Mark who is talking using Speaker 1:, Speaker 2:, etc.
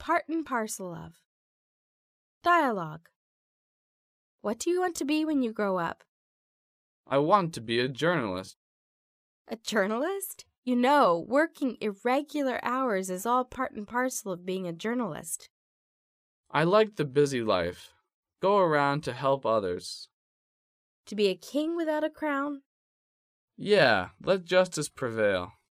Speaker 1: part and parcel of. Dialogue. What do you want to be when you grow up?
Speaker 2: I want to be a journalist.
Speaker 1: A journalist? You know, working irregular hours is all part and parcel of being a journalist.
Speaker 2: I like the busy life. Go around to help others.
Speaker 1: To be a king without a crown?
Speaker 2: Yeah, let justice prevail.